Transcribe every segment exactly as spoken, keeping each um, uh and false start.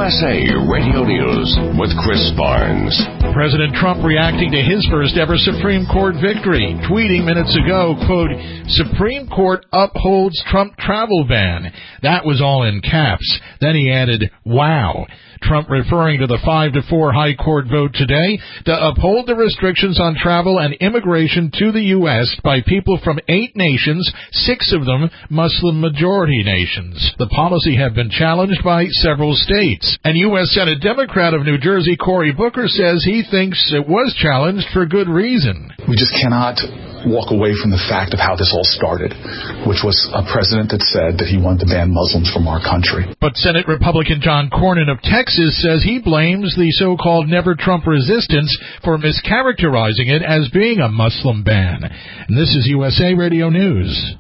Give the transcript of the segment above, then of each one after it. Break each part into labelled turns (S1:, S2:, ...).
S1: S A Radio News with Chris Barnes.
S2: President Trump reacting to his first ever Supreme Court victory, tweeting minutes ago, quote, Supreme Court upholds Trump travel ban. That was all in caps. Then he added, wow. Trump referring to the five to four high court vote today to uphold the restrictions on travel and immigration to the U S by people from eight nations, six of them Muslim majority nations. The policy had been challenged by several states. And U S Senate Democrat of New Jersey, Cory Booker, says he thinks it was challenged for good reason.
S3: We just cannot walk away from the fact of how this all started, which was a president that said that he wanted to ban Muslims from our country.
S2: But Senate Republican John Cornyn of Texas says he blames the so-called Never Trump resistance for mischaracterizing it as being a Muslim ban. And this is U S A Radio News.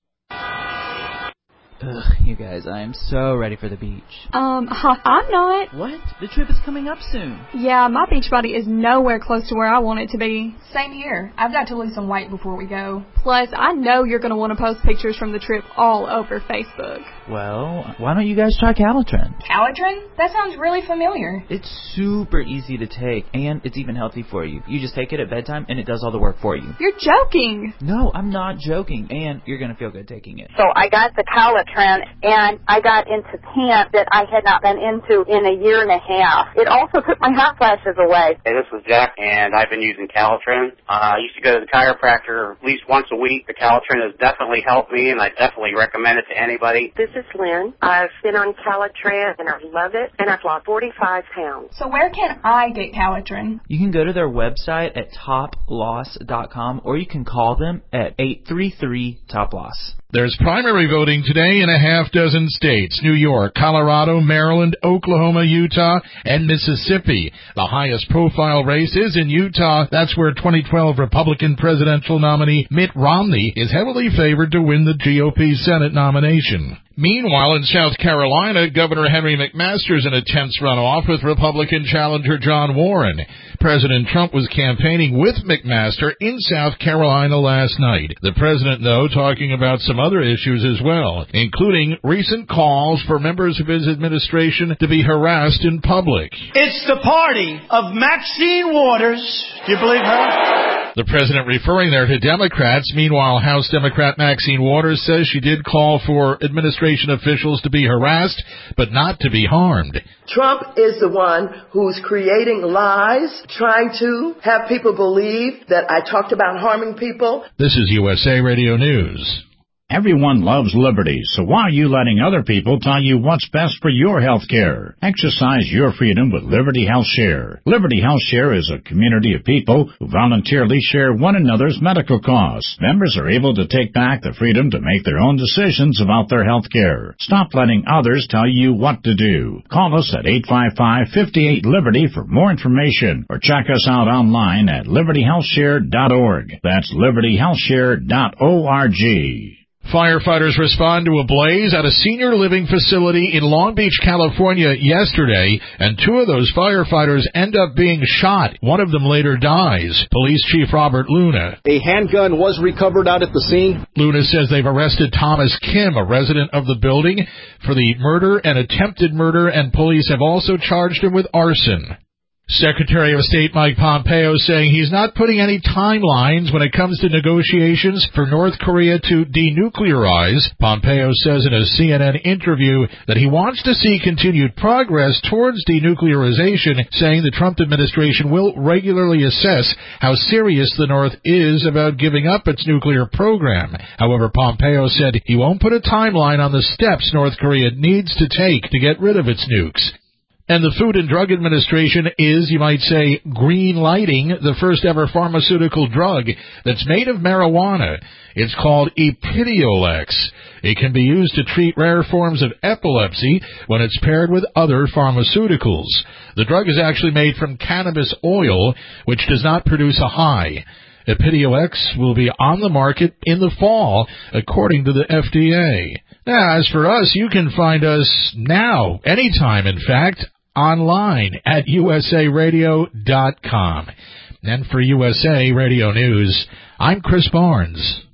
S4: Ugh, you guys, I am so ready for the beach.
S5: Um, I'm not.
S4: What? The trip is coming up soon.
S5: Yeah, my beach body is nowhere close to where I want it to be.
S6: Same here. I've got to lose some weight before we go.
S5: Plus, I know you're going to want to post pictures from the trip all over Facebook.
S4: Well, why don't you guys try Calitrin?
S6: Calitrin? That sounds really familiar.
S4: It's super easy to take, and it's even healthy for you. You just take it at bedtime, and it does all the work for you.
S5: You're joking.
S4: No, I'm not joking, and you're going to feel good taking it.
S7: So I got the Calitrin, and I got into pants that I had not been into in a year and a half. It also took my hot flashes away.
S8: Hey, this is Jack, and I've been using Calitrin. Uh, I used to go to the chiropractor at least once a week. The Calitrin has definitely helped me, and I definitely recommend it to anybody.
S9: This is Lynn. I've been on Calitrin, and I love it, and I've lost forty-five pounds.
S6: So where can I get Calitrin?
S4: You can go to their website at top loss dot com, or you can call them at eight three three top loss.
S2: There's primary voting today in a half dozen states: New York, Colorado, Maryland, Oklahoma, Utah, and Mississippi. The highest profile race is in Utah. That's where twenty twelve Republican presidential nominee Mitt Romney is heavily favored to win the G O P Senate nomination. Meanwhile, in South Carolina, Governor Henry McMaster's in a tense runoff with Republican challenger John Warren. President Trump was campaigning with McMaster in South Carolina last night. The president, though, talking about some other issues as well, including recent calls for members of his administration to be harassed in public.
S10: It's the party of Maxine Waters. Do you believe her?
S2: The president referring there to Democrats. Meanwhile, House Democrat Maxine Waters says she did call for administration officials to be harassed, but not to be harmed.
S11: Trump is the one who's creating lies, trying to have people believe that I talked about harming people.
S2: This is U S A Radio News.
S12: Everyone loves liberty, so why are you letting other people tell you what's best for your health care? Exercise your freedom with Liberty Health Share. Liberty Health Share is a community of people who voluntarily share one another's medical costs. Members are able to take back the freedom to make their own decisions about their health care. Stop letting others tell you what to do. Call us at eight five five, five eight, Liberty for more information, or check us out online at liberty health share dot org. That's liberty health share dot org.
S2: Firefighters respond to a blaze at a senior living facility in Long Beach, California yesterday, and two of those firefighters end up being shot. One of them later dies. Police Chief Robert Luna.
S13: A handgun was recovered out at the scene.
S2: Luna says they've arrested Thomas Kim, a resident of the building, for the murder and attempted murder, and police have also charged him with arson. Secretary of State Mike Pompeo saying he's not putting any timelines when it comes to negotiations for North Korea to denuclearize. Pompeo says in a C N N interview that he wants to see continued progress towards denuclearization, saying the Trump administration will regularly assess how serious the North is about giving up its nuclear program. However, Pompeo said he won't put a timeline on the steps North Korea needs to take to get rid of its nukes. And the Food and Drug Administration is, you might say, green-lighting the first-ever pharmaceutical drug that's made of marijuana. It's called Epidiolex. It can be used to treat rare forms of epilepsy when it's paired with other pharmaceuticals. The drug is actually made from cannabis oil, which does not produce a high. Epidiolex will be on the market in the fall, according to the F D A. Now, as for us, you can find us now, anytime, in fact, online at U S A radio dot com. And for U S A Radio News, I'm Chris Barnes.